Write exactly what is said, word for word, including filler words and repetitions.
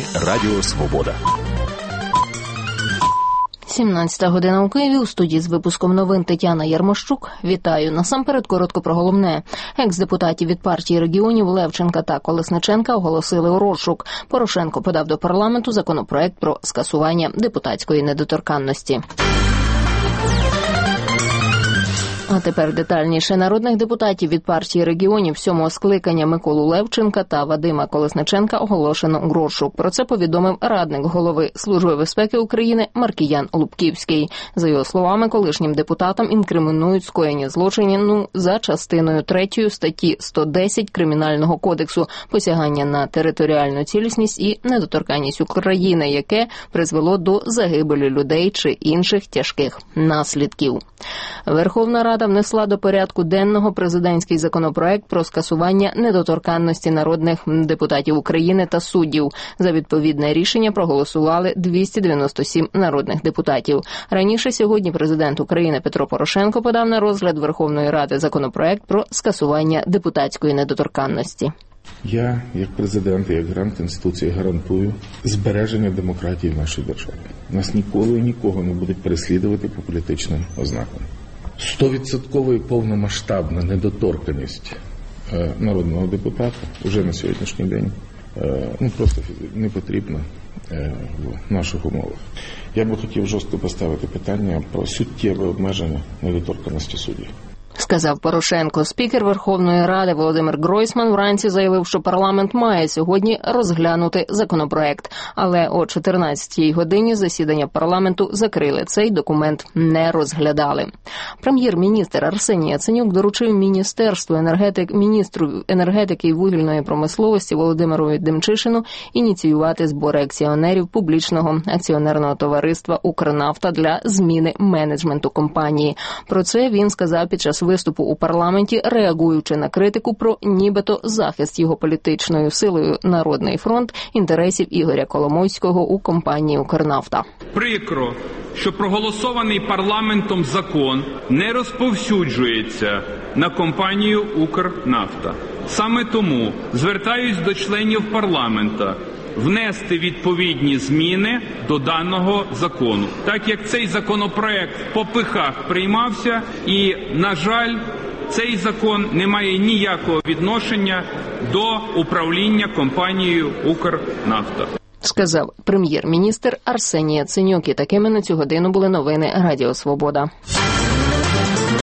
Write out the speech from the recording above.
Радіо Свобода. сімнадцята година у Києві. У студії з випуском новин Тетяна Ярмощук. Вітаю. Насамперед коротко про головне. Екс-депутатів від партії регіонів Левченка та Колесниченка оголосили у розшук. Порошенко подав до парламенту законопроект про скасування депутатської недоторканності. А тепер детальніше. Народних депутатів від партії регіонів сьомого скликання Миколу Левченка та Вадима Колесниченка оголошено у розшук. Про це повідомив радник голови Служби безпеки України Маркіян Лубківський. За його словами, колишнім депутатам інкримінують скоєння злочину за частиною третьою статті сто десять Кримінального кодексу посягання на територіальну цілісність і недоторканність України, яке призвело до загибелі людей чи інших тяжких наслідків. Верховна Рада внесла до порядку денного президентський законопроект про скасування недоторканності народних депутатів України та суддів. За відповідне рішення проголосували двісті дев'яносто сім народних депутатів. Раніше сьогодні президент України Петро Порошенко подав на розгляд Верховної Ради законопроект про скасування депутатської недоторканності. Я, як президент і як гарант Конституції, гарантую збереження демократії в нашій державі. Нас ніколи і нікого не будуть переслідувати по політичним ознакам. Стовідсоткова і повномасштабна недоторканність е, народного депутата вже на сьогоднішній день е, ну, просто не потрібна е, в наших умовах. Я би хотів жорстко поставити питання про суттєве обмеження недоторканності суддів. Сказав Порошенко. Спікер Верховної Ради Володимир Гройсман вранці заявив, що парламент має сьогодні розглянути законопроект. Але о чотирнадцятій годині засідання парламенту закрили. Цей документ не розглядали. Прем'єр-міністр Арсеній Яценюк доручив Міністерству енергетики, міністру енергетики і вугільної промисловості Володимиру Демчишину ініціювати збори акціонерів публічного акціонерного товариства «Укрнафта» для зміни менеджменту компанії. Про це він сказав під час виступу у парламенті, реагуючи на критику про нібито захист його політичною силою Народний фронт інтересів Ігоря Коломойського у компанії «Укрнафта». Прикро, що проголосований парламентом закон не розповсюджується на компанію «Укрнафта». Саме тому звертаюсь до членів парламента внести відповідні зміни до даного закону, так як цей законопроект в попихах приймався і, на жаль, цей закон не має ніякого відношення до управління компанією «Укрнафта». Сказав прем'єр-міністр Арсеній Яценюк. І такими на цю годину були новини Радіо Свобода.